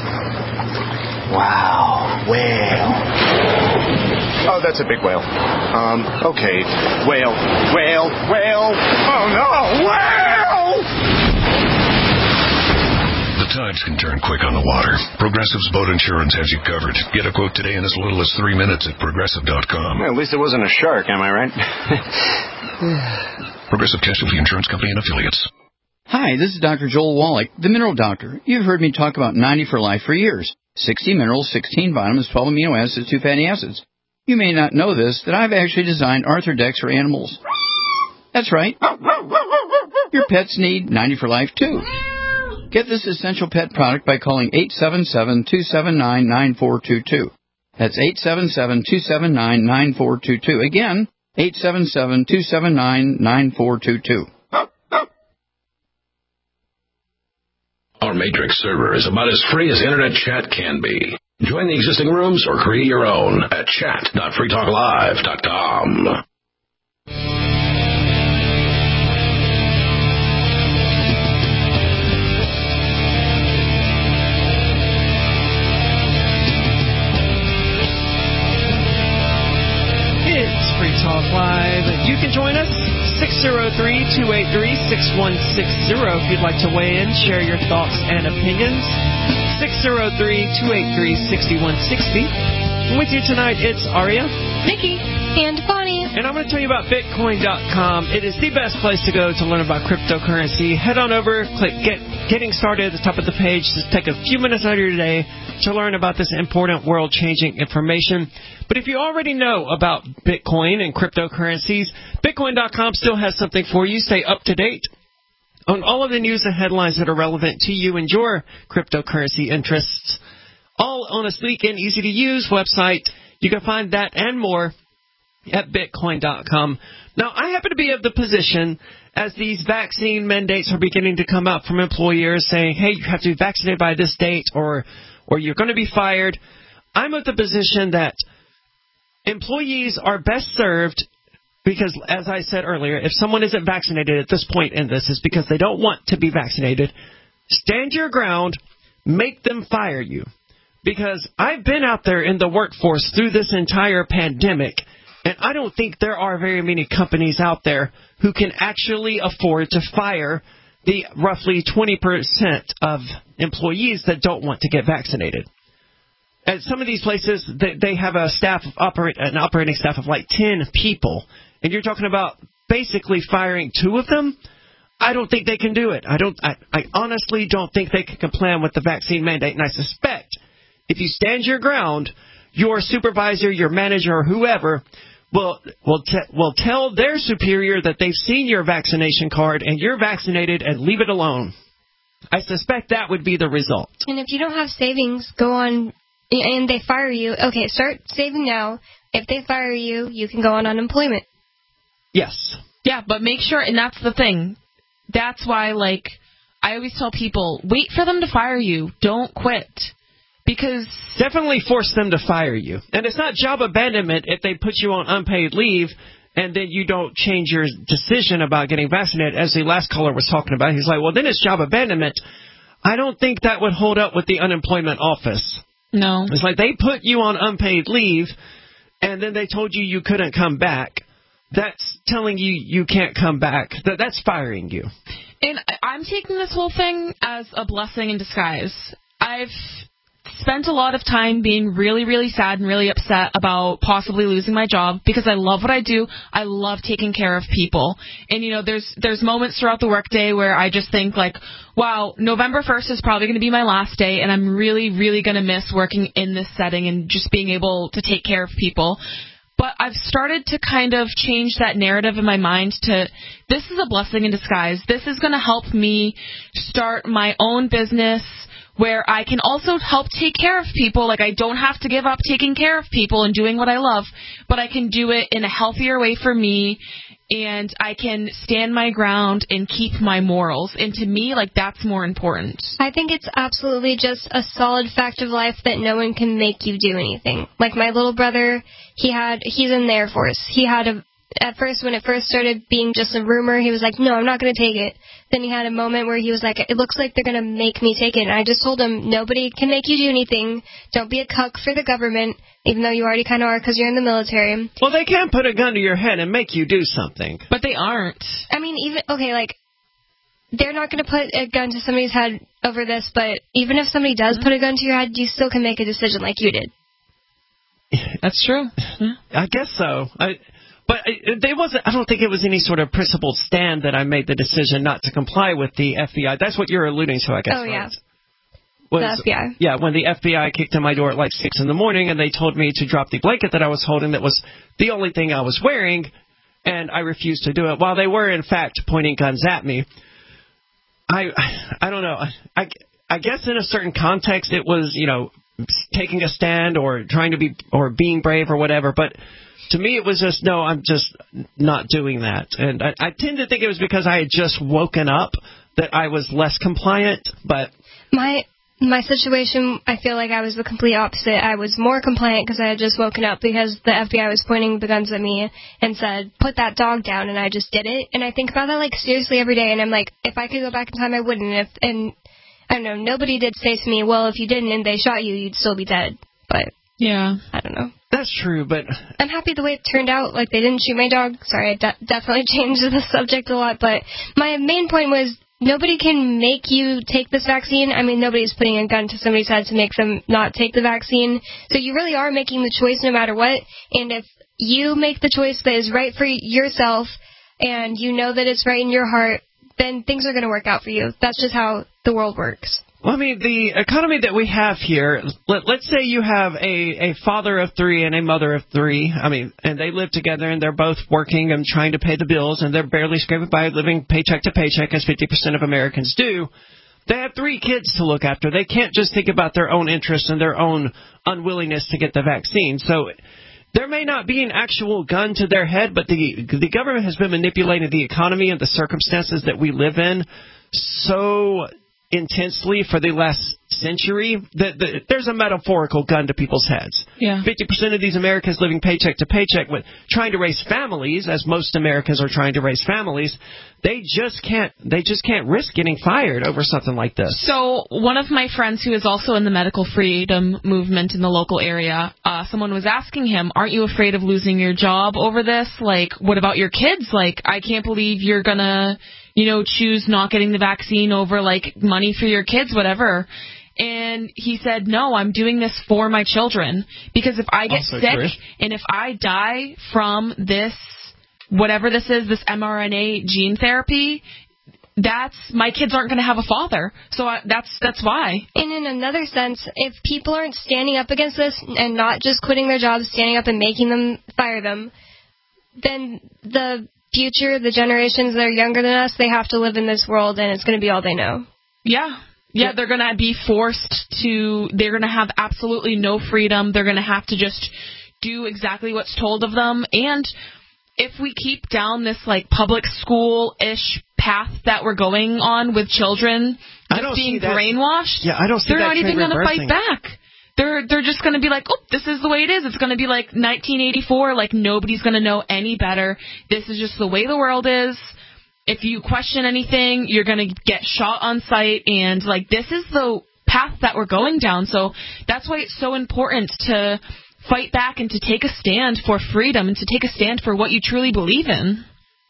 Wow, whale. Oh, that's a big whale. Okay. Whale. Oh, no, whale! The tides can turn quick on the water. Progressive's boat insurance has you covered. Get a quote today in as little as 3 minutes at Progressive.com. Well, at least it wasn't a shark, am I right? Progressive Casualty Insurance Company and Affiliates. Hi, this is Dr. Joel Wallach, the Mineral Doctor. You've heard me talk about 90 for Life for years. 60 minerals, 16 vitamins, 12 amino acids, 2 fatty acids. You may not know this, that I've actually designed Arthrodex for animals. That's right. Your pets need 90 for Life, too. Get this essential pet product by calling 877-279-9422. That's 877-279-9422. Again, 877-279-9422. Our Matrix server is about as free as internet chat can be. Join the existing rooms or create your own at chat.freetalklive.com. It's Free Talk Live. You can join us, 603-283-6160 if you'd like to weigh in, share your thoughts and opinions. 603-283-6160. With you tonight, it's Aria, Nikki, and Bonnie. And I'm going to tell you about Bitcoin.com. It is the best place to go to learn about cryptocurrency. Head on over, click Getting Started at the top of the page. Just take a few minutes out of your day to learn about this important world-changing information. But if you already know about Bitcoin and cryptocurrencies, Bitcoin.com still has something for you. Stay up to date on all of the news and headlines that are relevant to you and your cryptocurrency interests. All on a sleek and easy-to-use website. You can find that and more at Bitcoin.com. Now, I happen to be of the position, as these vaccine mandates are beginning to come out from employers saying, hey, you have to be vaccinated by this date or you're going to be fired. I'm of the position that employees are best served because, as I said earlier, if someone isn't vaccinated at this point in this, it's because they don't want to be vaccinated. Stand your ground. Make them fire you. Because I've been out there in the workforce through this entire pandemic, and I don't think there are very many companies out there who can actually afford to fire the roughly 20% of employees that don't want to get vaccinated. At some of these places, they have an operating staff of like 10 people, and you're talking about basically firing 2 of them. I don't think they can do it. I honestly don't think they can comply with the vaccine mandate, and I suspect if you stand your ground, your supervisor, your manager, or whoever will tell their superior that they've seen your vaccination card and you're vaccinated and leave it alone. I suspect that would be the result. And if you don't have savings, go on and they fire you. Okay, start saving now. If they fire you, you can go on unemployment. Yes. Yeah, but make sure, and that's the thing. That's why, like, I always tell people, wait for them to fire you. Don't quit. Because definitely force them to fire you. And it's not job abandonment if they put you on unpaid leave and then you don't change your decision about getting vaccinated, as the last caller was talking about. He's like, well, then it's job abandonment. I don't think that would hold up with the unemployment office. No. It's like they put you on unpaid leave and then they told you couldn't come back. That's telling you can't come back. That's firing you. And I'm taking this whole thing as a blessing in disguise. I've spent a lot of time being really, really sad and really upset about possibly losing my job because I love what I do. I love taking care of people. And, there's moments throughout the workday where I just think, like, wow, November 1st is probably going to be my last day, and I'm really, really going to miss working in this setting and just being able to take care of people. But I've started to kind of change that narrative in my mind to, this is a blessing in disguise. This is going to help me start my own business where I can also help take care of people. Like, I don't have to give up taking care of people and doing what I love, but I can do it in a healthier way for me, and I can stand my ground and keep my morals. And to me, like, that's more important. I think it's absolutely just a solid fact of life that no one can make you do anything. Like my little brother, he's in the Air Force. At first, when it first started being just a rumor, he was like, no, I'm not going to take it. Then he had a moment where he was like, it looks like they're going to make me take it. And I just told him, nobody can make you do anything. Don't be a cuck for the government, even though you already kind of are because you're in the military. Well, they can put a gun to your head and make you do something. But they aren't. I mean, they're not going to put a gun to somebody's head over this, but even if somebody does put a gun to your head, you still can make a decision like you did. That's true. I guess so. But I don't think it was any sort of principled stand that I made the decision not to comply with the FBI. That's what you're alluding to, I guess. Oh, yeah. Right? The FBI. Yeah, when the FBI kicked in my door at like 6 in the morning and they told me to drop the blanket that I was holding that was the only thing I was wearing, and I refused to do it, while they were, in fact, pointing guns at me. I don't know. I guess in a certain context it was, taking a stand or trying to be, or being brave or whatever, but to me, it was just, no, I'm just not doing that. And I tend to think it was because I had just woken up that I was less compliant, but... My situation, I feel like I was the complete opposite. I was more compliant because I had just woken up because the FBI was pointing the guns at me and said, put that dog down, and I just did it. And I think about that, like, seriously every day, and I'm like, if I could go back in time, I wouldn't. And I don't know, nobody did say to me, well, if you didn't and they shot you, you'd still be dead. But... yeah. I don't know. That's true, but... I'm happy the way it turned out. Like, they didn't shoot my dog. Sorry, I definitely changed the subject a lot. But my main point was, nobody can make you take this vaccine. I mean, nobody's putting a gun to somebody's head to make them not take the vaccine. So you really are making the choice no matter what. And if you make the choice that is right for yourself, and you know that it's right in your heart, then things are going to work out for you. That's just how the world works. Well, I mean, the economy that we have here, let's say you have a father of 3 and a mother of 3, and they live together and they're both working and trying to pay the bills and they're barely scraping by living paycheck to paycheck, as 50% of Americans do. They have 3 kids to look after. They can't just think about their own interests and their own unwillingness to get the vaccine. So there may not be an actual gun to their head, but the government has been manipulating the economy and the circumstances that we live in so intensely for the last century that there's a metaphorical gun to people's heads. Yeah. 50% of these Americans living paycheck to paycheck with trying to raise families, as most Americans are trying to raise families, they just can't risk getting fired over something like this. So one of my friends who is also in the medical freedom movement in the local area, someone was asking him, aren't you afraid of losing your job over this? Like, what about your kids? Like, I can't believe you're gonna choose not getting the vaccine over, like, money for your kids, whatever. And he said, no, I'm doing this for my children. Because if I get sick and if I die from this, whatever this is, this mRNA gene therapy, my kids aren't going to have a father. So that's why. And in another sense, if people aren't standing up against this and not just quitting their jobs, standing up and making them fire them, then the future, the generations that are younger than us, they have to live in this world, and it's going to be all they know. Yeah, they're going to be they're going to have absolutely no freedom. They're going to have to just do exactly what's told of them. And if we keep down this, like, public school-ish path that we're going on with children just being brainwashed, I don't see they're that not even going to fight reversing. back. They're just going to be like, oh, this is the way it is. It's going to be like 1984. Like, nobody's going to know any better. This is just the way the world is. If you question anything, you're going to get shot on sight. And, like, this is the path that we're going down. So that's why it's so important to fight back and to take a stand for freedom and to take a stand for what you truly believe in.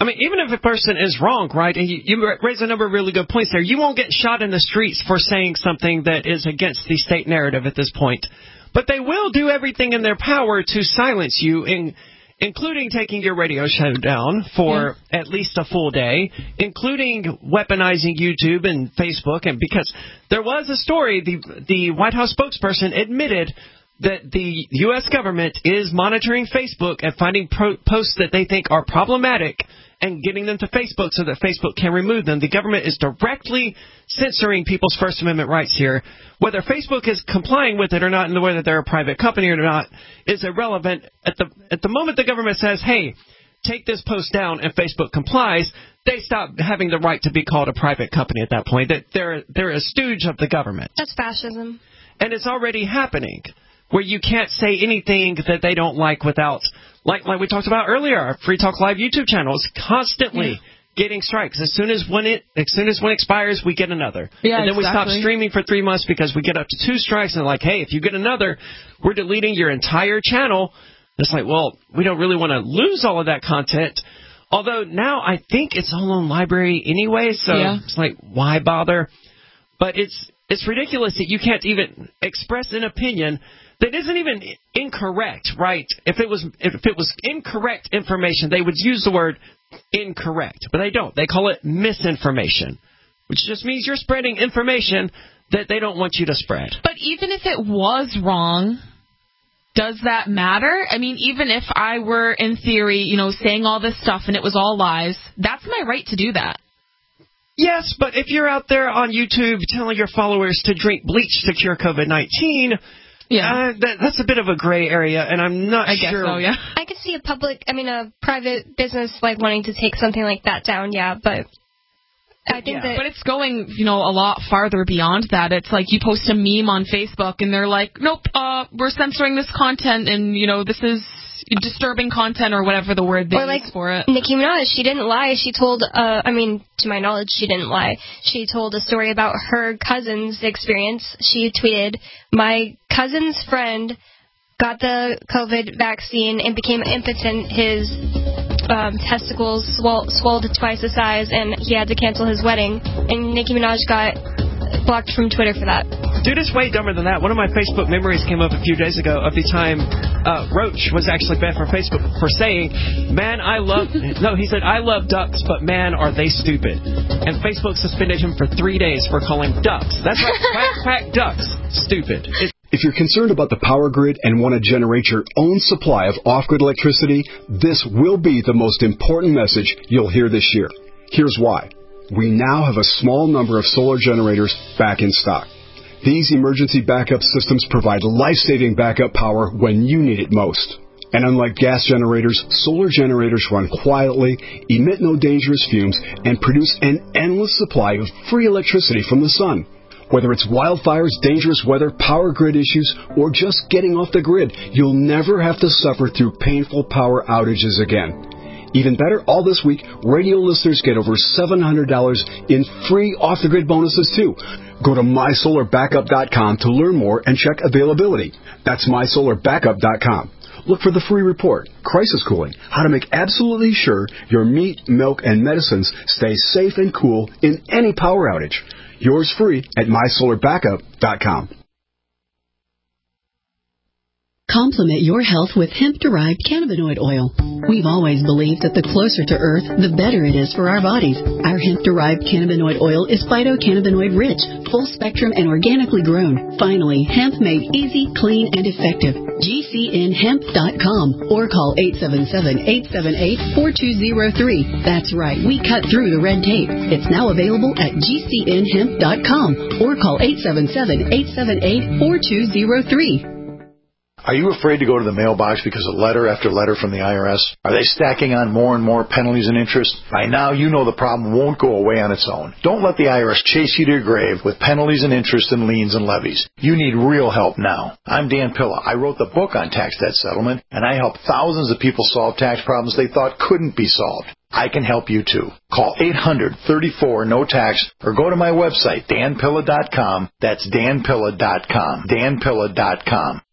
I mean, even if a person is wrong, right, and you raise a number of really good points there, you won't get shot in the streets for saying something that is against the state narrative at this point. But they will do everything in their power to silence you, including taking your radio show down for at least a full day, including weaponizing YouTube and Facebook. And because there was a story, the White House spokesperson admitted that the U.S. government is monitoring Facebook and finding posts that they think are problematic and getting them to Facebook so that Facebook can remove them. The government is directly censoring people's First Amendment rights here. Whether Facebook is complying with it or not, and whether they're a private company or not, is irrelevant. At the moment the government says, hey, take this post down, and Facebook complies, they stop having the right to be called a private company at that point. That they're a stooge of the government. That's fascism. And it's already happening, where you can't say anything that they don't like without, like we talked about earlier, our Free Talk Live YouTube channel is constantly getting strikes. As soon as one expires, we get another. And then we stop streaming for 3 months because we get up to 2 strikes, and like, hey, if you get another, we're deleting your entire channel. It's like, well, we don't really want to lose all of that content. Although now I think it's all on library anyway, so it's like, why bother? But it's ridiculous that you can't even express an opinion that isn't even incorrect, right? If it was incorrect information, they would use the word incorrect, but they don't. They call it misinformation, which just means you're spreading information that they don't want you to spread. But even if it was wrong, does that matter? I mean, even if I were, in theory, saying all this stuff and it was all lies, that's my right to do that. Yes, but if you're out there on YouTube telling your followers to drink bleach to cure COVID-19... that's a bit of a gray area, and I'm not sure. I guess so, yeah. I could see a private business wanting to take something like that down, but I think that... But it's going, a lot farther beyond that. It's like you post a meme on Facebook, and they're like, nope, we're censoring this content, and, this is disturbing content or whatever the word they use for it. Nicki Minaj, she didn't lie. She told, to my knowledge, she didn't lie. She told a story about her cousin's experience. She tweeted, my cousin's friend got the COVID vaccine and became impotent. His testicles swelled twice the size, and he had to cancel his wedding. And Nicki Minaj got blocked from Twitter for that. Dude, it's way dumber than that. One of my Facebook memories came up a few days ago of the time Roach was actually banned from Facebook for saying, he said, I love ducks, but man, are they stupid. And Facebook suspended him for 3 days for calling ducks. That's right, quack, quack, ducks. Stupid. If you're concerned about the power grid and want to generate your own supply of off-grid electricity, this will be the most important message you'll hear this year. Here's why. We now have a small number of solar generators back in stock. These emergency backup systems provide life-saving backup power when you need it most. And unlike gas generators, solar generators run quietly, emit no dangerous fumes, and produce an endless supply of free electricity from the sun. Whether it's wildfires, dangerous weather, power grid issues, or just getting off the grid, you'll never have to suffer through painful power outages again. Even better, all this week, radio listeners get over $700 in free off-the-grid bonuses, too. Go to mysolarbackup.com to learn more and check availability. That's mysolarbackup.com. Look for the free report, Crisis Cooling, how to make absolutely sure your meat, milk, and medicines stay safe and cool in any power outage. Yours free at mysolarbackup.com. Complement your health with hemp-derived cannabinoid oil. We've always believed that the closer to Earth, the better it is for our bodies. Our hemp-derived cannabinoid oil is phytocannabinoid-rich, full-spectrum, and organically grown. Finally, hemp made easy, clean, and effective. GCNhemp.com or call 877-878-4203. That's right, we cut through the red tape. It's now available at GCNhemp.com or call 877-878-4203. Are you afraid to go to the mailbox because of letter after letter from the IRS? Are they stacking on more and more penalties and interest? By now, you know the problem won't go away on its own. Don't let the IRS chase you to your grave with penalties and interest and liens and levies. You need real help now. I'm Dan Pilla. I wrote the book on tax debt settlement, and I help thousands of people solve tax problems they thought couldn't be solved. I can help you too. Call 800-34-NO-TAX or go to my website, danpilla.com. That's danpilla.com. danpilla.com.